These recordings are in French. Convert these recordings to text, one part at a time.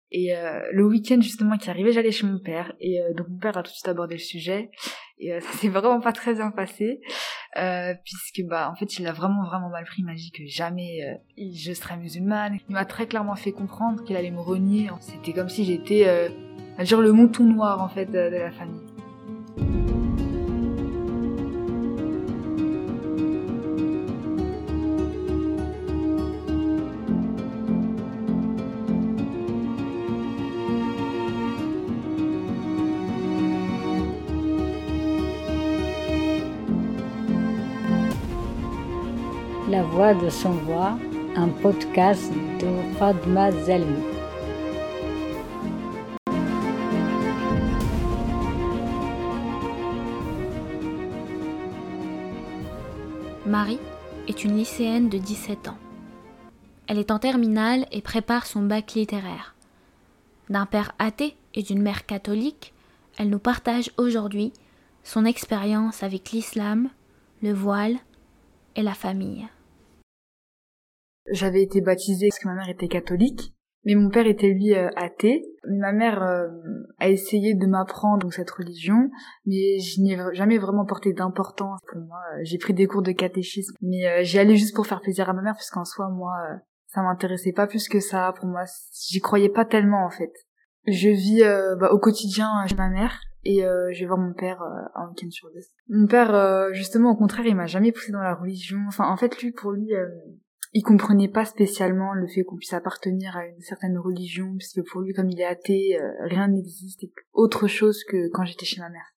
Et le week-end justement qui arrivait, j'allais chez mon père et donc mon père a tout de suite abordé le sujet et ça s'est vraiment pas très bien passé puisque en fait il a vraiment mal pris. Il m'a dit que jamais je serais musulmane. Il m'a très clairement fait comprendre qu'il allait me renier. C'était comme si j'étais genre le mouton noir en fait de la famille. La voix de son voix, un podcast de Fadma Zalmi. Marie est une lycéenne de 17 ans. Elle est en terminale et prépare son bac littéraire. D'un père athée et d'une mère catholique, elle nous partage aujourd'hui son expérience avec l'islam, le voile et la famille. J'avais été baptisée parce que ma mère était catholique, mais mon père était lui athée. Ma mère a essayé de m'apprendre donc cette religion, mais je n'y ai jamais vraiment porté d'importance pour moi. J'ai pris des cours de catéchisme, mais j'y allais juste pour faire plaisir à ma mère, puisqu'en soi, moi, ça m'intéressait pas plus que ça. Pour moi, j'y croyais pas tellement en fait. Je vis au quotidien chez ma mère et je vais voir mon père un week-end sur deux. Mon père, justement, au contraire, il m'a jamais poussé dans la religion. Enfin, en fait, pour lui, il comprenait pas spécialement le fait qu'on puisse appartenir à une certaine religion, puisque pour lui, comme il est athée, rien n'existe autre chose que quand j'étais chez ma mère.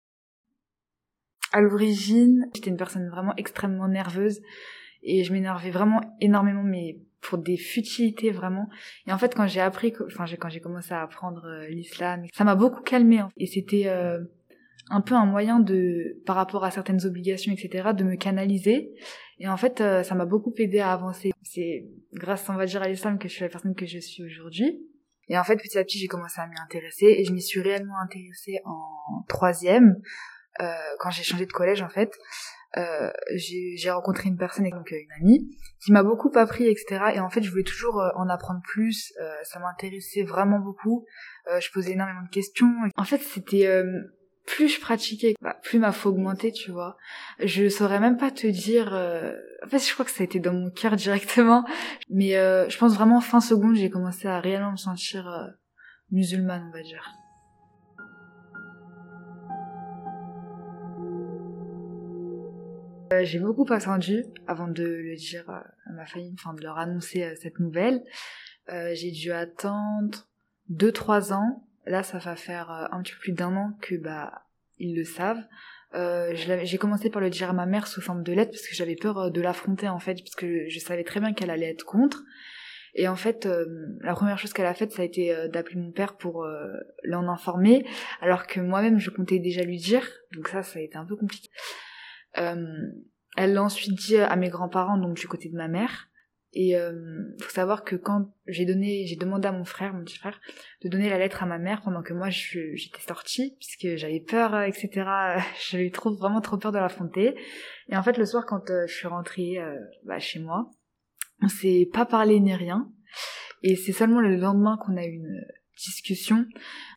À l'origine, j'étais une personne vraiment extrêmement nerveuse et je m'énervais vraiment énormément, mais pour des futilités vraiment. Et en fait, quand j'ai commencé à apprendre l'islam, ça m'a beaucoup calmée. Et c'était un peu un moyen par rapport à certaines obligations, etc., de me canaliser. Et en fait, ça m'a beaucoup aidé à avancer. C'est grâce, on va dire, à l'islam que je suis la personne que je suis aujourd'hui. Et en fait, petit à petit, j'ai commencé à m'y intéresser et je m'y suis réellement intéressée en troisième, quand j'ai changé de collège, en fait. J'ai rencontré une personne, donc une amie, qui m'a beaucoup appris, etc. Et en fait, je voulais toujours en apprendre plus. Ça m'intéressait vraiment beaucoup. Je posais énormément de questions. En fait, c'était plus je pratiquais, plus ma foi augmentait, tu vois. Je saurais même pas te dire. En fait, je crois que ça a été dans mon cœur directement. Mais je pense vraiment fin seconde, j'ai commencé à réellement me sentir musulmane, on va dire. J'ai beaucoup attendu avant de le dire à ma famille, enfin de leur annoncer cette nouvelle. J'ai dû attendre 2-3 ans. Là, ça va faire un petit peu plus d'1 an que ils le savent. J'ai commencé par le dire à ma mère sous forme de lettre parce que j'avais peur de l'affronter en fait, parce que je savais très bien qu'elle allait être contre. Et en fait, la première chose qu'elle a faite, ça a été d'appeler mon père pour l'en informer, alors que moi-même je comptais déjà lui dire. Donc ça a été un peu compliqué. Elle l'a ensuite dit à mes grands-parents, donc du côté de ma mère. Et faut savoir que quand j'ai demandé à mon petit frère, de donner la lettre à ma mère pendant que moi j'étais sortie, puisque j'avais peur, etc. J'avais vraiment trop peur de l'affronter. Et en fait, le soir, quand je suis rentrée chez moi, on s'est pas parlé ni rien. Et c'est seulement le lendemain qu'on a eu une discussion.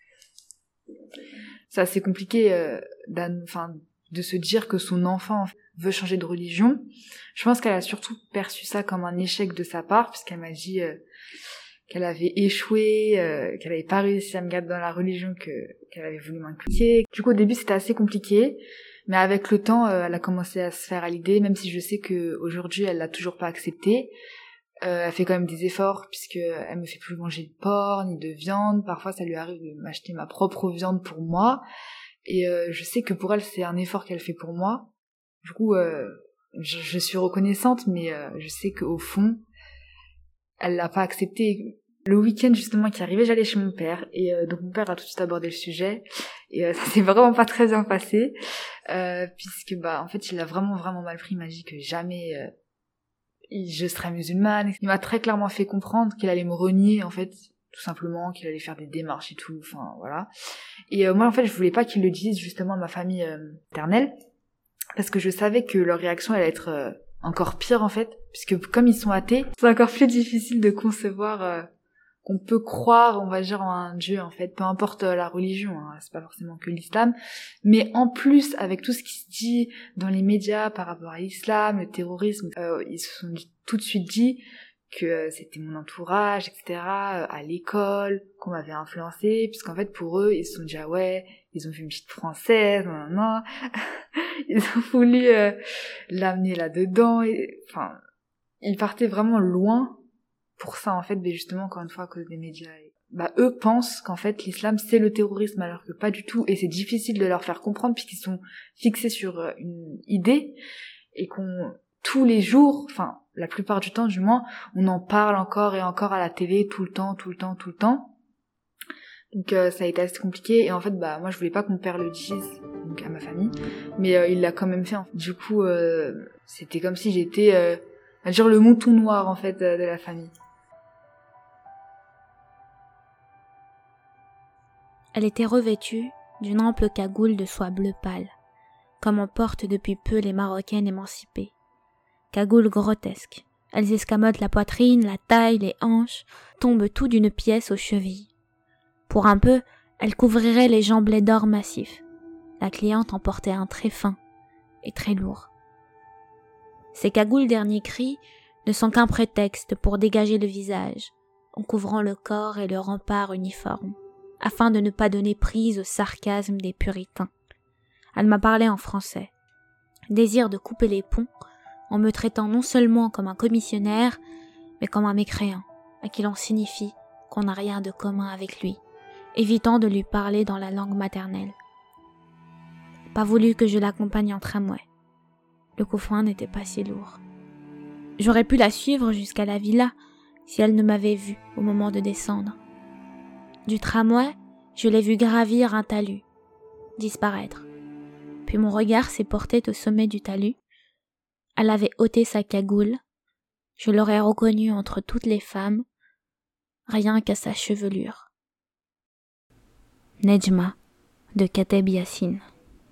C'est assez compliqué de se dire que son enfant veut changer de religion. Je pense qu'elle a surtout perçu ça comme un échec de sa part, puisqu'elle m'a dit qu'elle avait échoué, qu'elle avait pas réussi à me garder dans la religion qu'elle avait voulu m'inculquer. Du coup, au début, c'était assez compliqué, mais avec le temps, elle a commencé à se faire à l'idée, même si je sais qu'aujourd'hui, elle l'a toujours pas accepté. Elle fait quand même des efforts, puisqu'elle me fait plus manger de porc, ni de viande. Parfois, ça lui arrive de m'acheter ma propre viande pour moi. Et je sais que pour elle, c'est un effort qu'elle fait pour moi. Du coup, je suis reconnaissante, mais je sais qu'au fond, elle l'a pas accepté. Le week-end, justement, qui arrivait, j'allais chez mon père. Et donc, mon père a tout de suite abordé le sujet. Et ça s'est vraiment pas très bien passé. Puisque, en fait, il a vraiment mal pris. Il m'a dit que jamais je serais musulmane. Il m'a très clairement fait comprendre qu'il allait me renier, en fait. Tout simplement, qu'il allait faire des démarches et tout, enfin voilà. Et moi en fait je voulais pas qu'il le dise justement à ma famille maternelle, parce que je savais que leur réaction allait être encore pire en fait, puisque comme ils sont athées, c'est encore plus difficile de concevoir qu'on peut croire, on va dire, en un dieu, en fait, peu importe la religion, hein, c'est pas forcément que l'islam, mais en plus, avec tout ce qui se dit dans les médias par rapport à l'islam, le terrorisme, ils se sont tout de suite dit que c'était mon entourage, etc., à l'école, qu'on m'avait influencé, puisqu'en fait, pour eux, ils se sont dit, ah ouais, ils ont vu une petite française, non, ils ont voulu l'amener là-dedans, enfin, ils partaient vraiment loin pour ça, en fait, mais justement, encore une fois, à cause des médias. Eux pensent qu'en fait, l'islam, c'est le terrorisme, alors que pas du tout, et c'est difficile de leur faire comprendre, puisqu'ils sont fixés sur une idée, et qu'on, tous les jours, enfin, la plupart du temps, du moins, on en parle encore et encore à la télé, tout le temps. Donc ça a été assez compliqué, et en fait, moi, je voulais pas que mon père le dise, donc à ma famille, mais il l'a quand même fait. Du coup, c'était comme si j'étais, à dire, le mouton noir, en fait, de la famille. Elle était revêtue d'une ample cagoule de soie bleu pâle, comme en portent depuis peu les Marocaines émancipées. Cagoule grotesque. Elles escamotent la poitrine, la taille, les hanches, tombent tout d'une pièce aux chevilles. Pour un peu, elle couvrirait les jamblets d'or massifs. La cliente en portait un très fin et très lourd. Ces cagoules dernier cri ne sont qu'un prétexte pour dégager le visage, en couvrant le corps et le rempart uniforme, afin de ne pas donner prise au sarcasme des puritains. Elle m'a parlé en français. Désir de couper les ponts, en me traitant non seulement comme un commissionnaire, mais comme un mécréant, à qui l'on signifie qu'on n'a rien de commun avec lui, évitant de lui parler dans la langue maternelle. Pas voulu que je l'accompagne en tramway. Le couffin n'était pas si lourd. J'aurais pu la suivre jusqu'à la villa, si elle ne m'avait vue au moment de descendre. Du tramway, je l'ai vue gravir un talus, disparaître. Puis mon regard s'est porté au sommet du talus. Elle avait ôté sa cagoule. Je l'aurais reconnue entre toutes les femmes, rien qu'à sa chevelure. Nejma, de Kateb Yassine.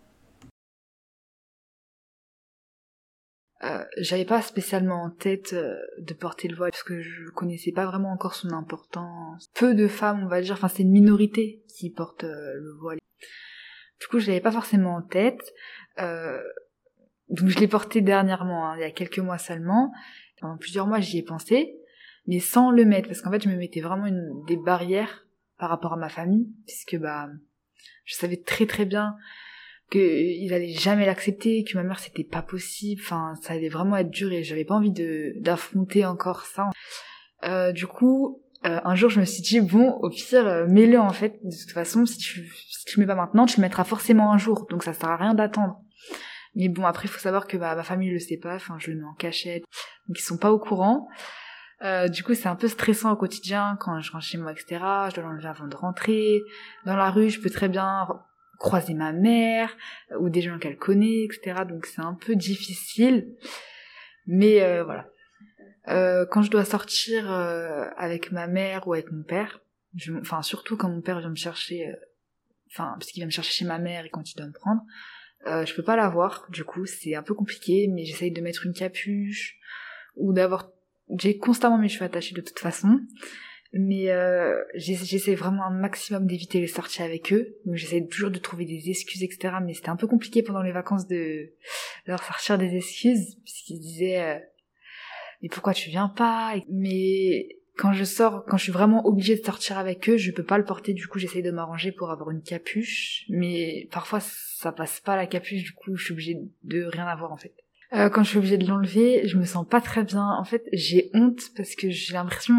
J'avais pas spécialement en tête de porter le voile, parce que je connaissais pas vraiment encore son importance. Peu de femmes, on va dire, enfin c'est une minorité qui porte le voile. Du coup, je l'avais pas forcément en tête. Donc je l'ai porté dernièrement, il y a quelques mois seulement. Pendant plusieurs mois, j'y ai pensé, mais sans le mettre, parce qu'en fait, je me mettais vraiment des barrières par rapport à ma famille, puisque je savais très très bien qu'ils allaient jamais l'accepter, que ma mère c'était pas possible, enfin ça allait vraiment être dur et j'avais pas envie d'affronter encore ça. Du coup, un jour je me suis dit bon, au pire mets-le en fait, de toute façon si tu le mets pas maintenant, tu le mettras forcément un jour, donc ça sert à rien d'attendre. Mais bon, après il faut savoir que ma famille le sait pas, enfin je le mets en cachette, donc ils sont pas au courant. Du coup c'est un peu stressant au quotidien quand je rentre chez moi, etc. Je dois l'enlever avant de rentrer. Dans la rue je peux très bien croiser ma mère ou des gens qu'elle connaît, etc. Donc c'est un peu difficile, mais voilà. Quand je dois sortir avec ma mère ou avec mon père, enfin surtout quand mon père vient me chercher, parce qu'il vient me chercher chez ma mère et quand il doit me prendre, je peux pas la voir, du coup c'est un peu compliqué, mais j'essaye de mettre une capuche ou j'ai constamment mes cheveux attachés de toute façon. Mais j'essaie vraiment un maximum d'éviter les sorties avec eux, donc j'essaie toujours de trouver des excuses, etc. Mais c'était un peu compliqué pendant les vacances de leur sortir des excuses, puisqu'ils disaient mais pourquoi tu viens pas? Mais quand je suis vraiment obligée de sortir avec eux, je peux pas le porter, du coup j'essaie de m'arranger pour avoir une capuche, mais parfois ça passe pas la capuche, du coup je suis obligée de rien avoir en fait. Quand je suis obligée de l'enlever, je me sens pas très bien, en fait j'ai honte parce que j'ai l'impression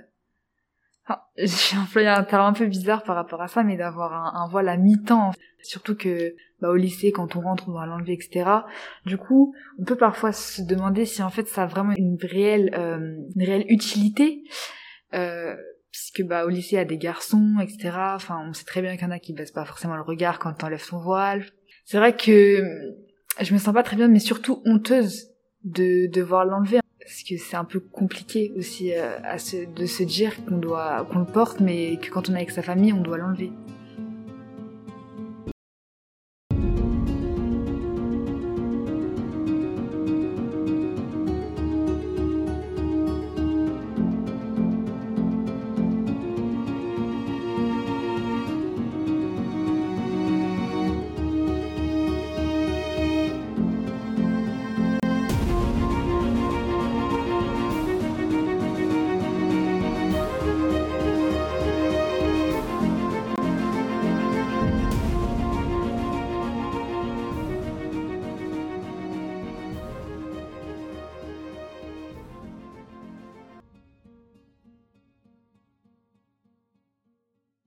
j'ai employé un terme un peu bizarre par rapport à ça, mais d'avoir un voile à mi-temps. Surtout que au lycée, quand on rentre, on doit l'enlever, etc. Du coup, on peut parfois se demander si en fait ça a vraiment une réelle utilité. Puisque au lycée, il y a des garçons, etc. Enfin, on sait très bien qu'il y en a qui baissent pas forcément le regard quand t'enlèves ton voile. C'est vrai que je me sens pas très bien, mais surtout honteuse de devoir l'enlever. Parce que c'est un peu compliqué aussi de se dire qu'on le porte, mais que quand on est avec sa famille, on doit l'enlever.